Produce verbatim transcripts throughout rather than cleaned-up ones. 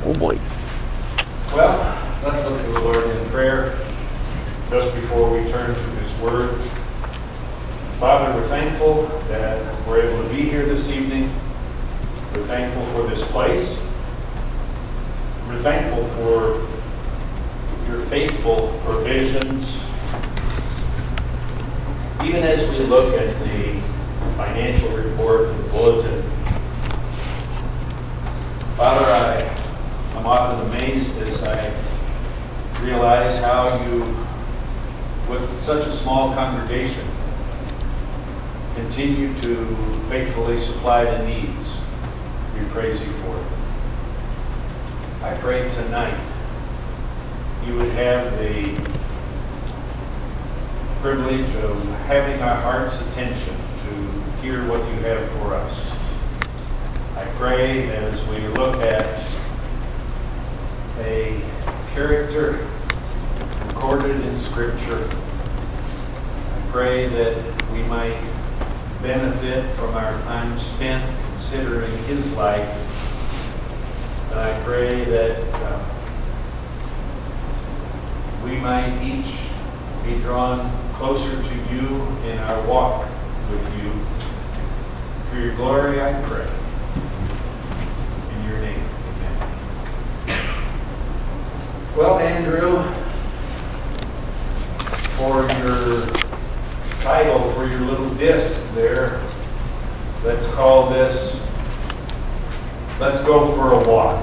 Oh boy. Well, let's look to the Lord in prayer just before we turn to His Word. Father, we're thankful that we're able to be here this evening. We're thankful for this place. We're thankful for your faithful provisions. Even as we look at the financial report and the bulletin, Father, I am often amazed as I realize how you, with such a small congregation, continue to faithfully supply the needs. We praise you for it. I pray tonight you would have the privilege of having our heart's attention to hear what you have for us. I pray as we look at a character recorded in Scripture, I pray that we might benefit from our time spent considering his life. And I pray that uh, we might each be drawn closer to you in our walk with you. For your glory, I pray. In your name, amen. Well, Andrew, for your title, for your little disc there, let's call this, Let's Go for a Walk.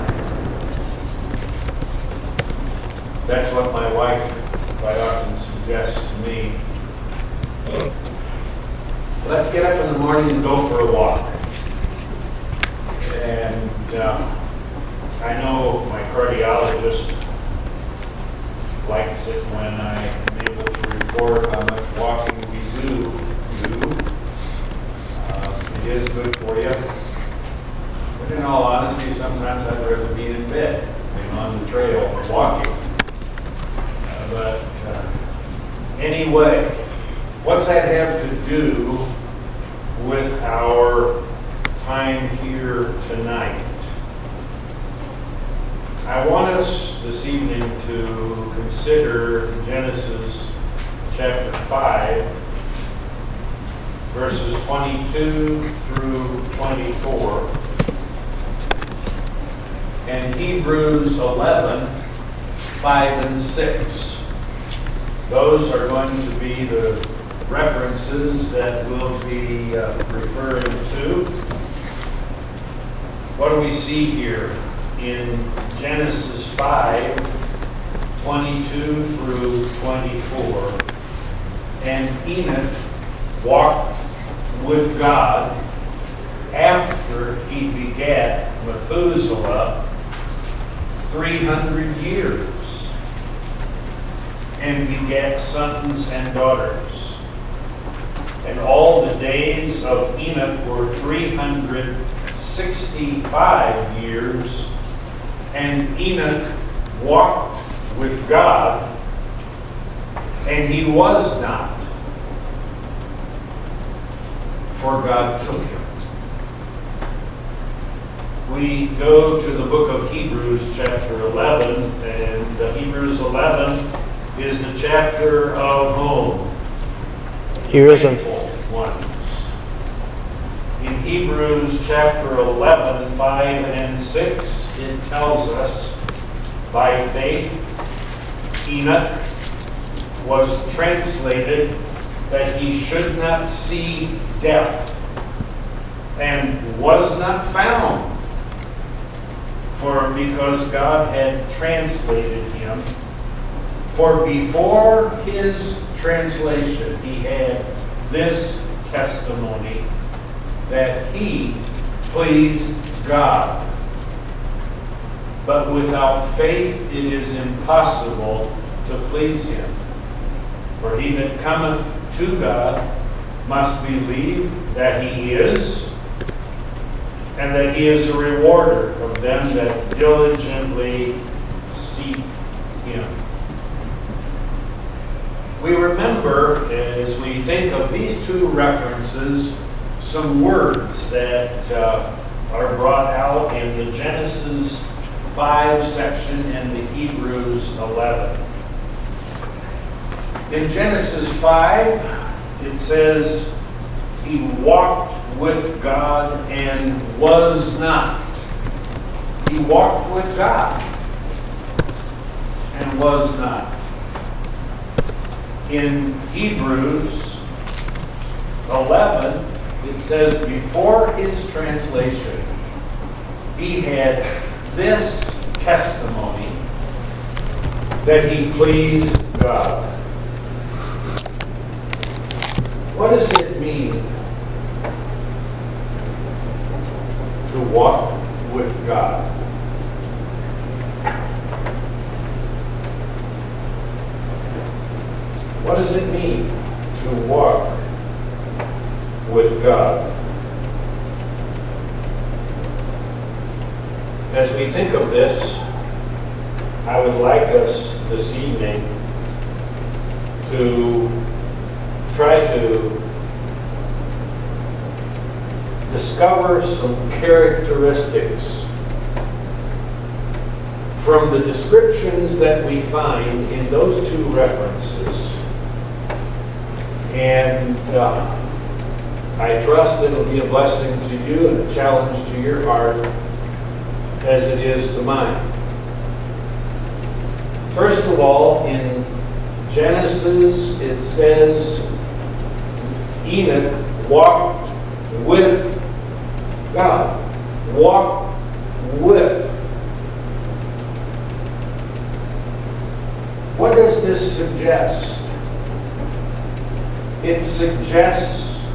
That's what my wife quite often suggests to me. Let's get up in the morning and go for a walk. And uh, I know my cardiologist likes it when I am able to report how much walking we do do. Uh, it is good for you. But in all honesty, sometimes I'd rather be in bed than on the trail or walking. Uh, but uh, anyway, what's that have to do with our time here tonight? I want us this evening to consider Genesis chapter five, verses twenty-two through twenty-four, and Hebrews eleven, five and six. Those are going to be the references that we'll be uh, referring to. What do we see here in Genesis five, twenty-two through twenty-four? And Enoch walked with God after he begat Methuselah three hundred years, and begat sons and daughters. And all the days of Enoch were three hundred sixty-five years, and Enoch walked with God, and he was not, for God took him. We go to the book of Hebrews chapter eleven, and uh, Hebrews eleven is the chapter of home. Heroism. Ones. In Hebrews chapter eleven, five and six, it tells us, by faith, Enoch was translated that he should not see death, and was not found. For because God had translated him, for before his translation he had this testimony, that he pleased God. But without faith it is impossible to please him. For he that cometh to God must believe that he is, and that he is a rewarder of them that diligently seek him. We remember, as we think of these two references, some words that uh, are brought out in the Genesis five section and the Hebrews eleven. In Genesis five, it says, he walked with God and was not. He walked with God and was not. In Hebrews eleven, it says, before his translation, he had this testimony that he pleased God. What does it mean to walk with God? What does it mean to walk with God? As we think of this, I would like us this evening to try to discover some characteristics from the descriptions that we find in those two references. And uh, I trust it'll be a blessing to you and a challenge to your heart as it is to mine. First of all, in Genesis, it says Enoch walked with God. Walked with. What does this suggest? It suggests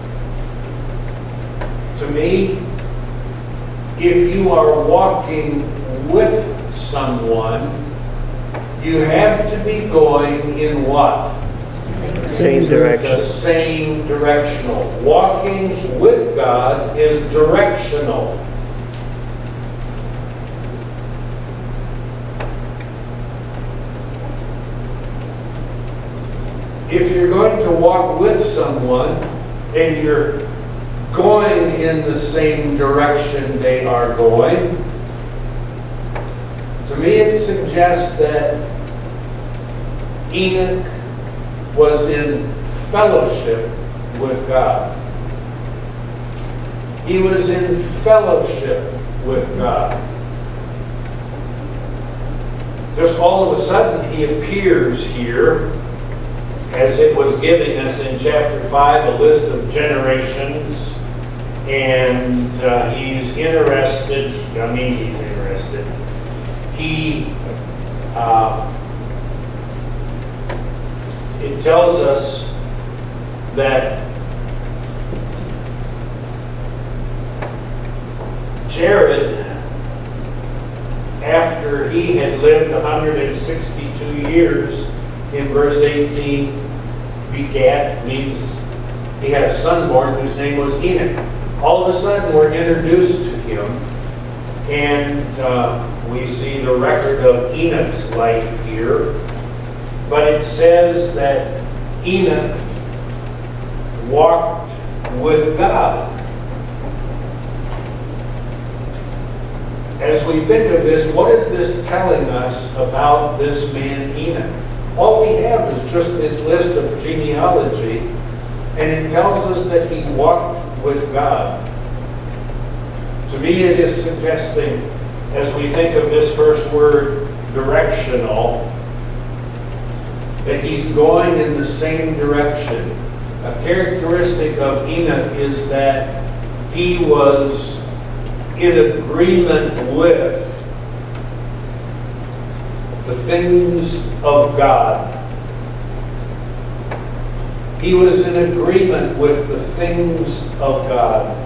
to me, if you are walking with someone, you have to be going in what? Same direction. The same directional. Walking with God is directional. If you're going to walk with someone and you're going in the same direction they are going, to me it suggests that Enoch was in fellowship with God. He was in fellowship with God. Just all of a sudden he appears here, as it was giving us in chapter five, a list of generations, and uh, he's interested, I mean he's interested, he, uh, it tells us that Jared, after he had lived one hundred sixty-two years, in verse eighteen, begat, means he had a son born whose name was Enoch. All of a sudden we're introduced to him, and uh, we see the record of Enoch's life here. But it says that Enoch walked with God. As we think of this, what is this telling us about this man Enoch? All we have is just this list of genealogy, and it tells us that he walked with God. To me, it is suggesting, as we think of this first word, directional, that he's going in the same direction. A characteristic of Enoch is that he was in agreement with the things of God. He was in agreement with the things of God.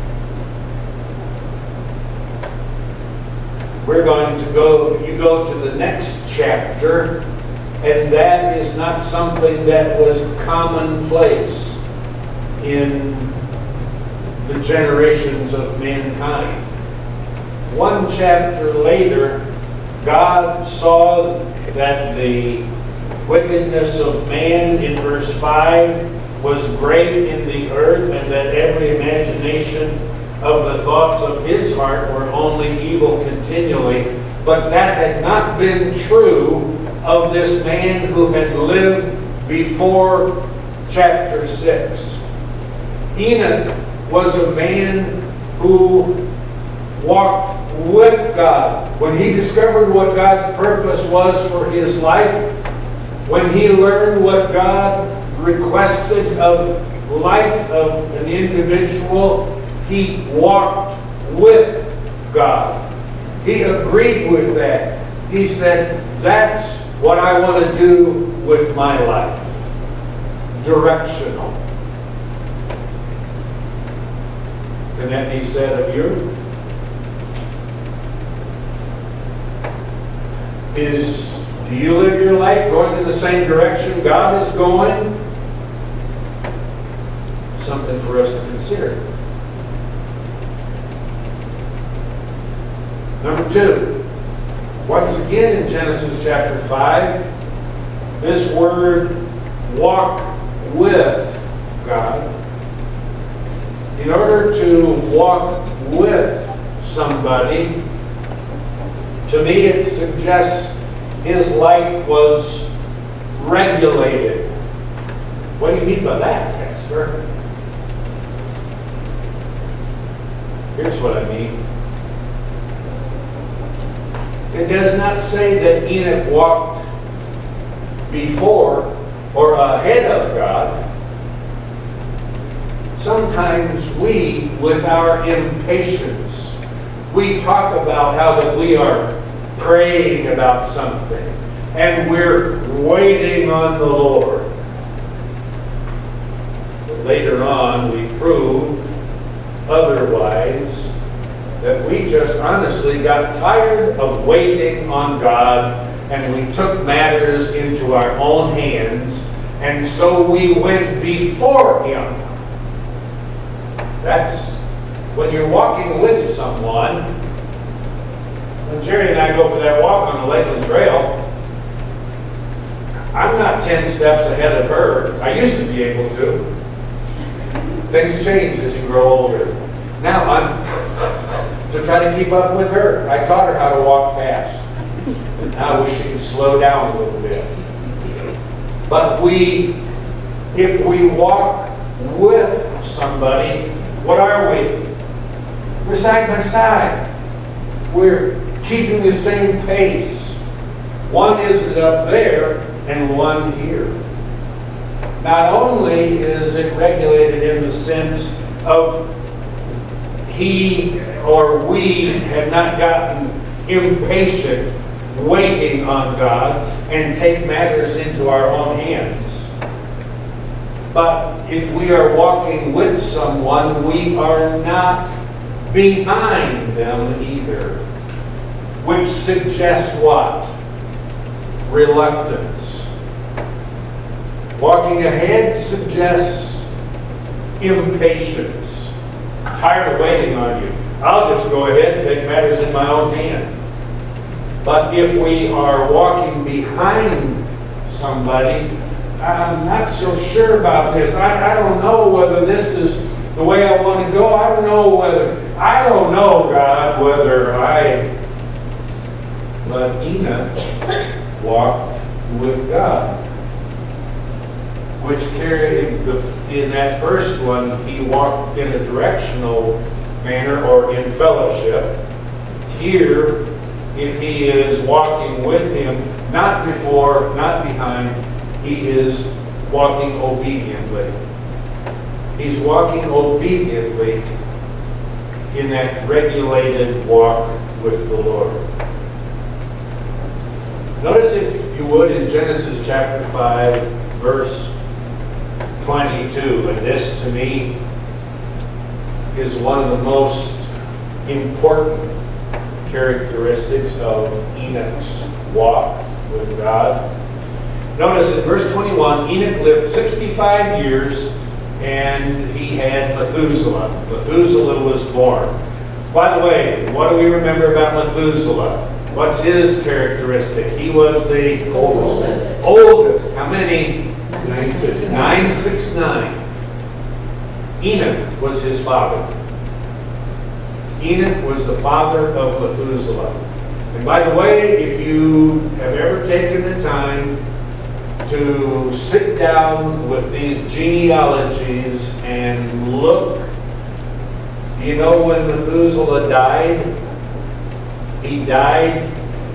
We're going to go, you go to the next chapter, and that is not something that was commonplace in the generations of mankind. One chapter later, God saw that the wickedness of man, in verse five, was great in the earth, and that every imagination of the thoughts of his heart were only evil continually. But that had not been true of this man who had lived before chapter six. Enoch was a man who walked with God. When he discovered what God's purpose was for his life, when he learned what God requested of life of an individual, he walked with God. He agreed with that. He said, that's what I want to do with my life. Directional. Can that be said of you? Is, do you live your life going in the same direction God is going? Something for us to consider. Number two, once again in Genesis chapter five, this word walk with God. In order to walk with somebody, to me it suggests his life was regulated. What do you mean by that, Pastor? Here's what I mean. It does not say that Enoch walked before or ahead of God. Sometimes we, with our impatience, we talk about how that we are praying about something and we're waiting on the Lord. But later on, we prove otherwise, that we just honestly got tired of waiting on God and we took matters into our own hands, and so we went before Him. That's when you're walking with someone. When Jerry and I go for that walk on the Lakeland Trail, I'm not ten steps ahead of her. I used to be able to. Things change as you grow older. Now I'm to try to keep up with her. I taught her how to walk fast. Now I wish she could slow down a little bit. But we, if we walk with somebody, what are we? We're side by side. We're keeping the same pace. One isn't up there and one here. Not only is it regulated in the sense of he or we have not gotten impatient waiting on God and take matters into our own hands. But if we are walking with someone, we are not behind them either. Which suggests what? Reluctance. Walking ahead suggests impatience. Tired of waiting on you. I'll just go ahead and take matters in my own hand. But if we are walking behind somebody, I'm not so sure about this. I, I don't know whether this is the way I want to go. I don't know whether, I don't know, God, whether I... But Enoch walked with God. Which carried, the, in that first one, he walked in a directional manner or in fellowship. Here, if he is walking with him, not before, not behind, he is walking obediently. He's walking obediently in that regulated walk with the Lord. Notice, if you would, in Genesis chapter five, verse twenty-two, and this to me is one of the most important characteristics of Enoch's walk with God. Notice in verse twenty-one, Enoch lived sixty-five years and he had Methuselah. Methuselah was born. By the way, what do we remember about Methuselah? What's his characteristic? He was the Oldest. Oldest. How many? nine six nine. Enoch was his father. Enoch was the father of Methuselah. And by the way, if you have ever taken the time to sit down with these genealogies and look, do you know when Methuselah died? He died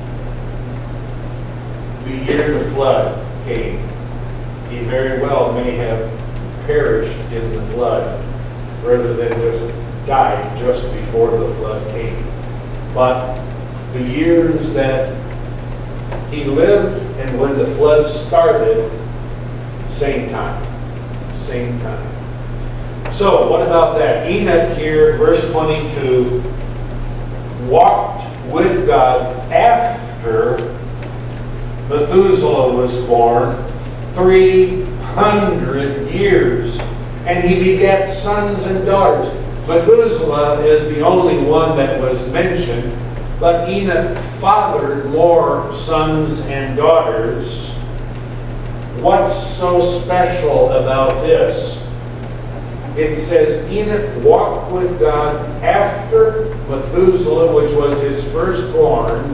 the year the flood came. He very well may have perished in the flood rather than just died just before the flood came. But the years that he lived and when the flood started, same time. Same time. So, what about that? Enoch here, verse twenty-two, walked with God after Methuselah was born three hundred years. And he begat sons and daughters. Methuselah is the only one that was mentioned, but Enoch fathered more sons and daughters. What's so special about this? It says Enoch walked with God after Methuselah, which was his firstborn.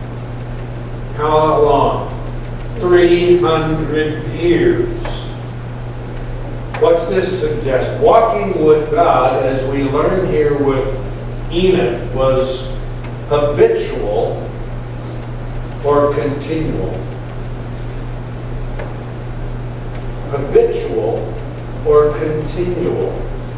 How long? three hundred years. What's this suggest? Walking with God, as we learn here with Enoch, was habitual or continual. Habitual or continual.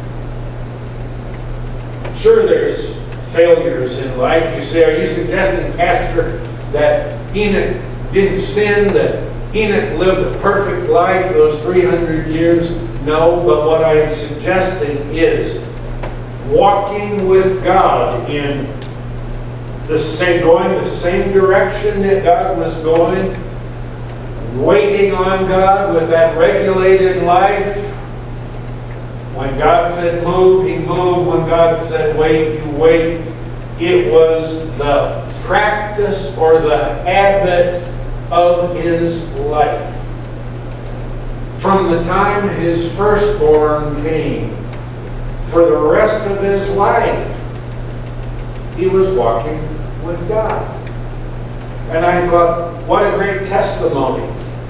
Sure, there's failures in life. You say, are you suggesting, Pastor, that Enoch didn't sin, that Enoch lived a perfect life those three hundred years? No, but what I am suggesting is walking with God in the same, going the same direction that God was going, waiting on God with that regulated life. When God said move, he moved. When God said wait, you wait. It was the practice or the habit of his life. From the time his firstborn came, for the rest of his life, he was walking with God. And I thought, what a great testimony.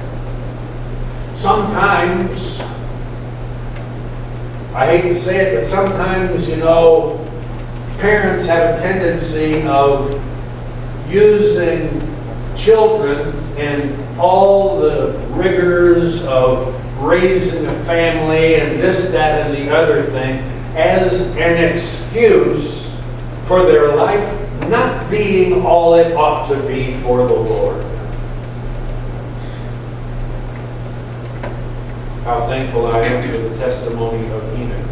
Sometimes, I hate to say it, but sometimes, you know, parents have a tendency of using children and all the rigors of raising a family and this, that, and the other thing as an excuse for their life not being all it ought to be for the Lord. How thankful I am for the testimony of Enoch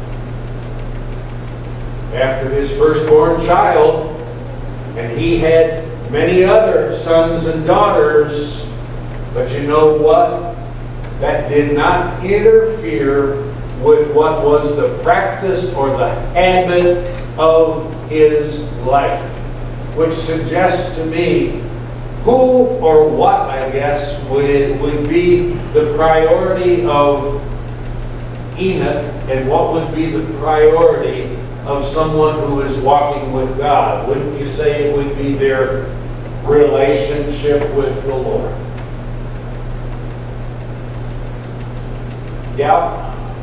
here. After his firstborn child, and he had many other sons and daughters, but you know what? That did not interfere with what was the practice or the habit of his life, which suggests to me who or what, I guess, would, would be the priority of Enoch and what would be the priority of someone who is walking with God. Wouldn't you say it would be their relationship with the Lord? Yeah.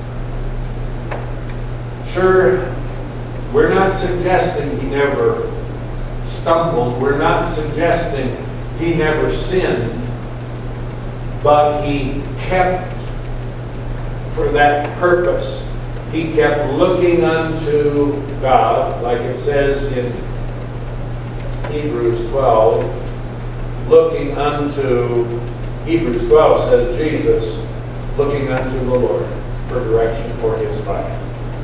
Sure, we're not suggesting he never stumbled. We're not suggesting he never sinned. But he kept, for that purpose, he kept looking unto God, like it says in Hebrews twelve, looking unto, Hebrews twelve says Jesus, looking unto the Lord for direction for his life.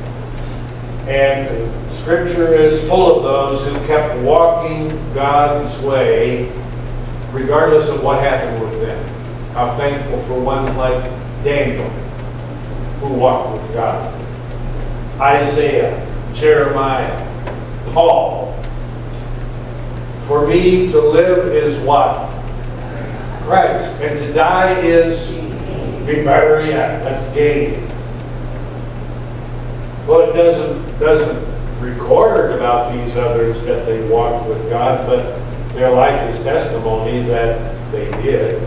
And Scripture is full of those who kept walking God's way regardless of what happened with them. How thankful for ones like Daniel, who walked with God. Isaiah, Jeremiah, Paul. For me to live is what? Christ. And to die is be better yet. That's gain. Well, it doesn't, doesn't record about these others that they walked with God, but their life is testimony that they did.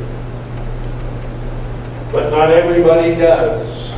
But not everybody does.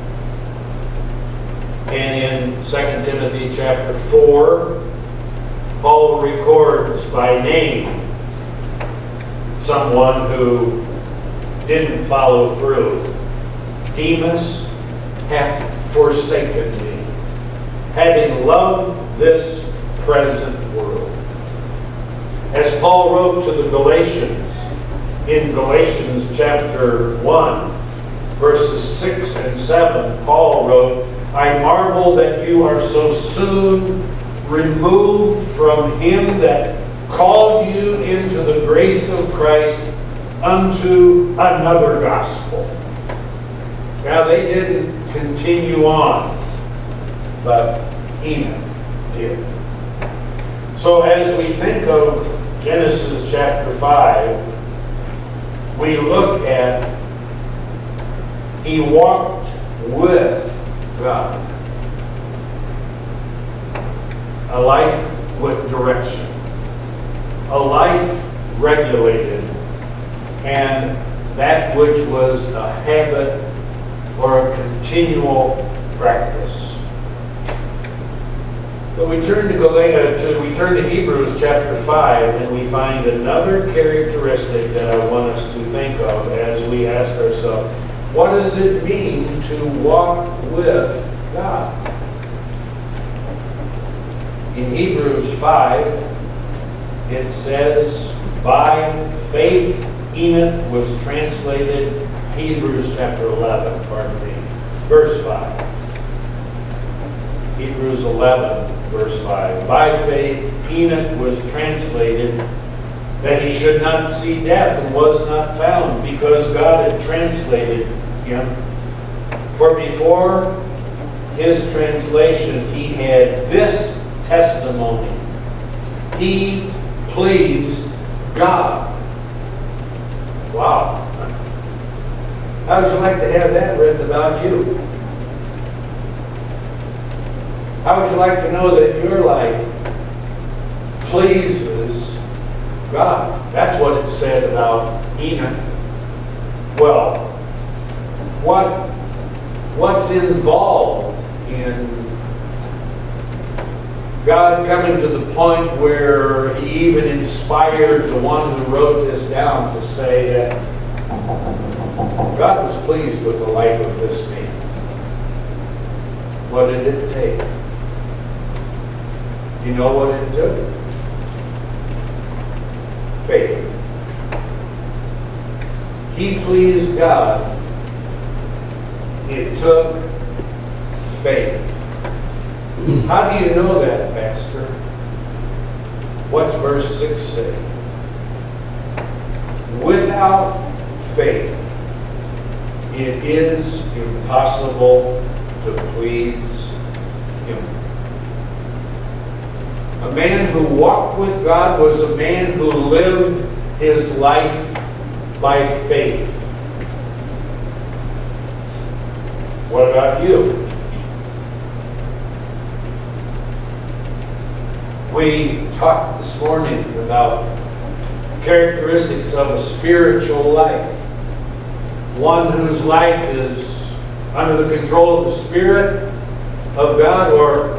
And in Second Timothy chapter four, Paul records by name someone who didn't follow through. Demas hath forsaken me, having loved this present world. As Paul wrote to the Galatians, in Galatians chapter one, verses six and seven, Paul wrote, I marvel that you are so soon removed from him that called you into the grace of Christ unto another gospel. Now they didn't continue on, but Enoch did. So as we think of Genesis chapter five, we look at he walked with God. A life with direction. A life regulated. And that which was a habit or a continual practice. But we turn to Galatians, to, we turn to Hebrews chapter five, and we find another characteristic that I want us to think of as we ask ourselves, what does it mean to walk with God? In Hebrews five, it says, by faith Enoch was translated, Hebrews chapter eleven, pardon me, verse five. Hebrews eleven, verse five. By faith Enoch was translated that he should not see death and was not found, because God had translated him. For before his translation he had this testimony. He pleased God. Wow. How would you like to have that written about you? How would you like to know that your life pleases God? That's what it said about Enoch. Well, what, what's involved in God coming to the point where he even inspired the one who wrote this down to say that God was pleased with the life of this man? What did it take? You know what it took? Faith. He pleased God. It took faith. How do you know that, Pastor? What's verse six say? Without faith, it is impossible to please him. A man who walked with God was a man who lived his life by faith. What about you? We talked this morning about characteristics of a spiritual life. One whose life is under the control of the Spirit of God, or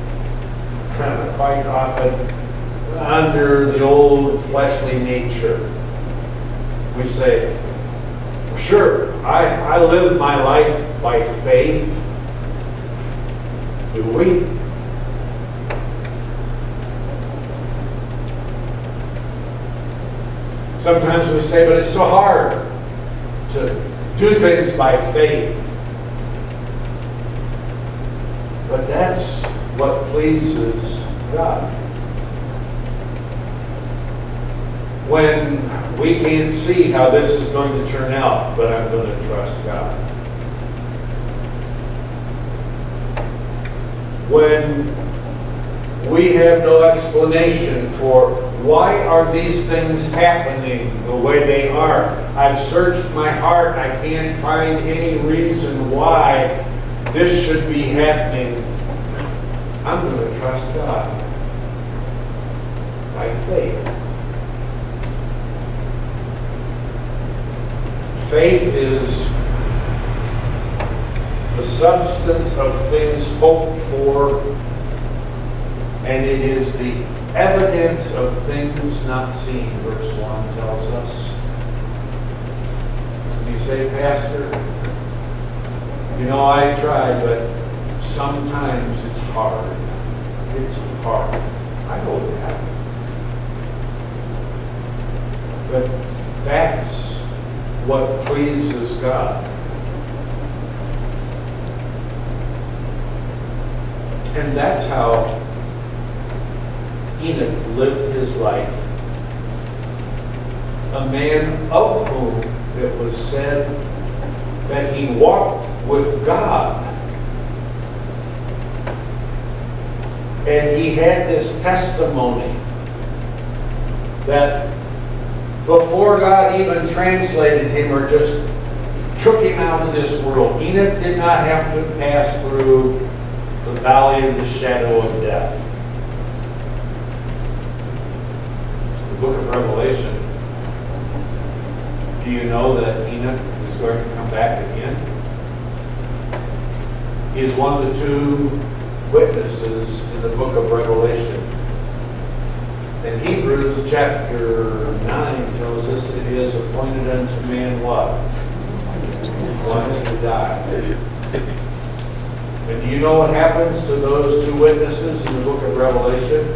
quite often under the old fleshly nature. We say, well, sure, I, I live my life by faith. Do we? Sometimes we say, but it's so hard to do things by faith. But that's what pleases God. When we can't see how this is going to turn out, but I'm going to trust God. When we have no explanation for why are these things happening the way they are. I've searched my heart. I can't find any reason why this should be happening. I'm going to trust God by faith. faith is the substance of things hoped for, and it is the evidence of things not seen, verse one tells us. And you say, Pastor, you know, I try, but sometimes it's hard. It's hard. I know that. But that's what pleases God. And that's how Enoch lived his life. A man of whom it was said that he walked with God. And he had this testimony that before God even translated him or just took him out of this world, Enoch did not have to pass through the valley of the shadow of death. The book of Revelation, do you know that Enoch is going to come back again? He is one of the two witnesses in the book of Revelation. And Hebrews chapter nine tells us it is appointed unto man what? Once to die. And do you know what happens to those two witnesses in the book of Revelation?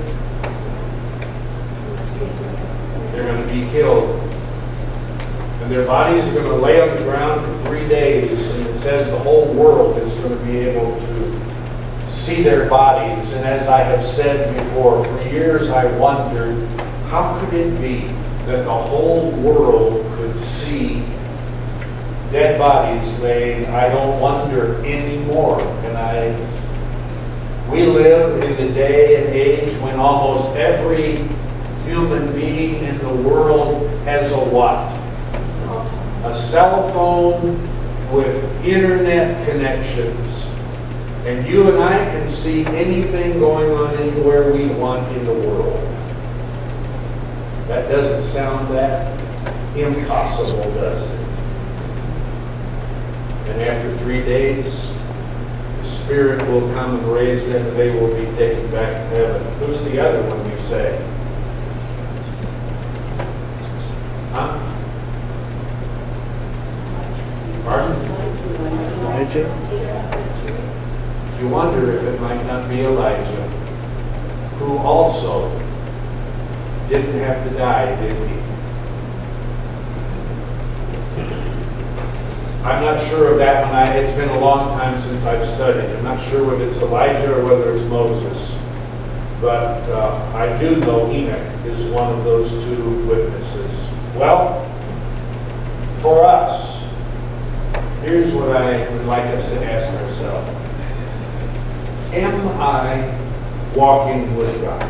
They're going to be killed. And their bodies are going to lay on the ground for three days. And it says the whole world is going to be able to see their bodies. And as I have said before, for years I wondered, how could it be that the whole world could see dead bodies laying? I don't wonder anymore. And I, we live in the day and age when almost every human being in the world has a what? A cell phone with internet connections. And you and I can see anything going on anywhere we want in the world. That doesn't sound that impossible, does it? And after three days, the Spirit will come and raise them, and they will be taken back to heaven. Who's the other one, you say? Huh? Pardon? Elijah? You wonder if it might not be Elijah, who also didn't have to die, did he? I'm not sure of that one. I, it's been a long time since I've studied. I'm not sure whether it's Elijah or whether it's Moses. But uh, I do know Enoch is one of those two witnesses. Well, for us, here's what I would like us to ask ourselves. Am I walking with God?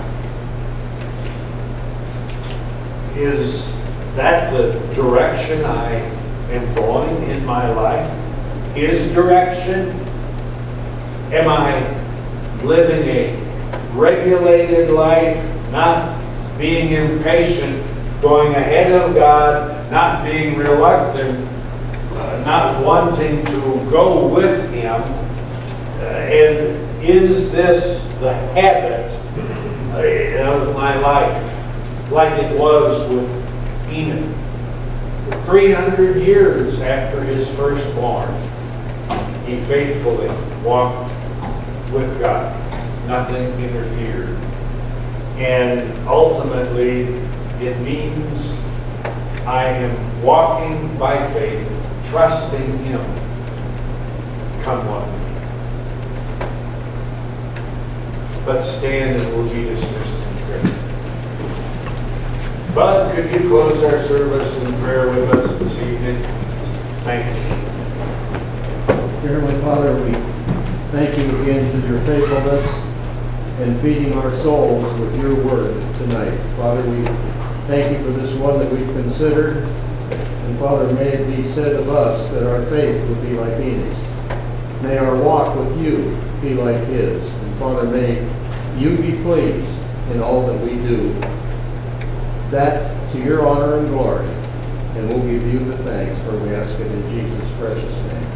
Is that the direction I am going in my life? His direction? Am I living a regulated life, not being impatient, going ahead of God, not being reluctant, uh, not wanting to go with Him? Uh, and is this the habit of my life, like it was with Enoch? three hundred years after his firstborn, he faithfully walked with God. Nothing interfered. And ultimately, it means I am walking by faith, trusting Him, come what may. Let's stand and we'll be dismissed in prayer. Bud, could you close our service in prayer with us this evening? Thank you. Dear Heavenly Father, we thank you again for your faithfulness and feeding our souls with your word tonight. Father, we thank you for this one that we've considered. And Father, may it be said of us that our faith would be like Enoch's. May our walk with you be like his. And Father, may you be pleased in all that we do. That to your honor and glory. And we'll be give you the thanks, for we ask it in Jesus' precious name.